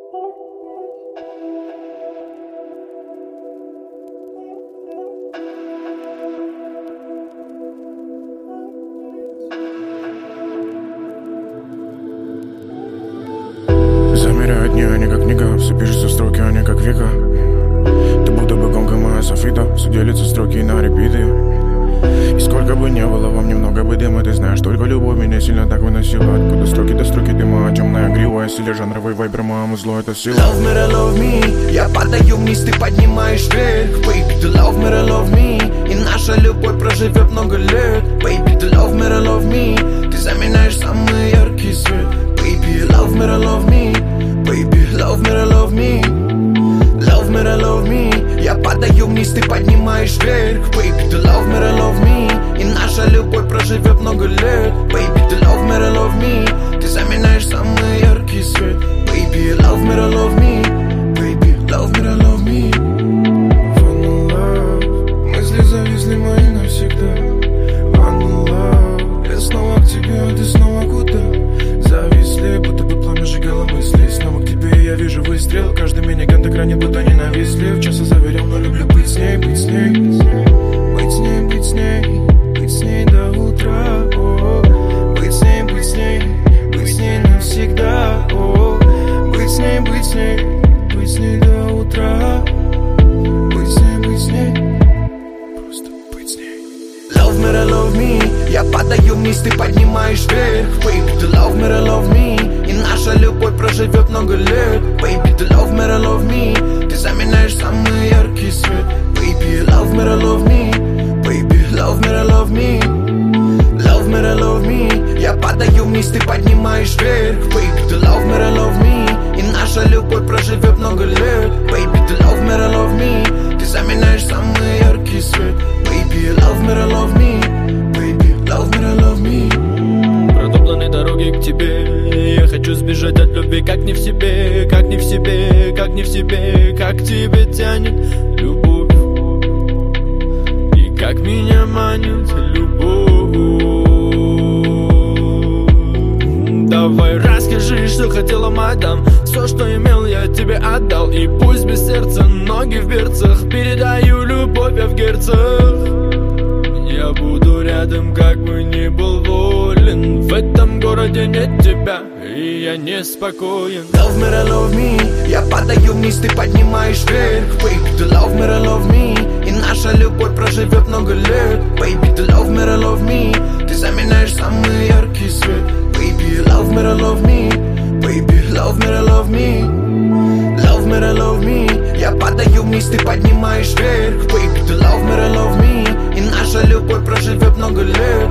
Замеряют дни, они как книга, все пишутся строки, они как века. Ты будто бы гонка моя софита, все делятся строки на репиты. И сколько бы ни было, вам немного бы дыма, ты знаешь, только любовь меня сильно так выносила. Откуда строки до строки дыма, темная грива, силе жанровый вайбер, маму зло, это сила. Love me, love me, я падаю вниз, ты поднимаешь вверх. Baby, ты love me, и наша любовь проживет много лет. Baby, ты love me, ты заменяешь самый яркий свет. Baby, love me, baby, love me. Love me, я падаю вниз, ты поднимаешь вверх. Baby, ты love me, и наша любовь проживет много лет. Baby, ты love me, ты заменяешь самый яркий свет. Baby, love me, baby, love me. One love, мысли зависли мои навсегда. One love, я снова к тебе, а ты снова куда? Зависли, будто бы пламя сжигало мысли. Снова к тебе я вижу выстрел. Каждый миниган так ранит, будто ненавистлив. Часа заверил, но люблю быть с ней, быть с ней. Быть с ней, быть с ней, быть с ней до утра. Быть с ней, быть с ней, быть с ней навсегда. Быть с ней, быть с ней, быть с ней до утра. Быть с ней, быть с ней, просто быть с ней. Love me, я падаю вниз, ты поднимаешь вверх. Baby, ты love me, и наша любовь проживет много лет. Baby, ты love me, ты заменяешь самый яркий свет. Baby, love me, baby, love me. Love me, я падаю вниз, ты поднимаешь вверх. Baby, ты love me, и наша любовь проживет много лет. Baby, ты love me, ты заменяешь самый яркий свет. Baby, love me, baby, love me. Протоптаны дороги к тебе, я хочу сбежать от любви, как не в себе, как не в себе, как не в себе, как к тебе тянет любовь, и как меня манит любовь. Давай расскажи, что хотела, мадам. Все, что имел, я тебе отдал. И пусть без сердца, ноги в берцах, передаю любовь я в герцах. Я буду рядом, как бы ни был волен. В этом городе нет тебя, и я неспокоен. Love me, я падаю вниз, ты поднимаешь вверх. Baby, ты love me, и наша любовь проживет много лет. Baby, ты love me, ты заменяешь самый яркий свет. Baby, love me, baby, love me. Love me, я падаю вниз, ты поднимаешь вверх. Baby, ты love me, и наша любовь проживет много лет.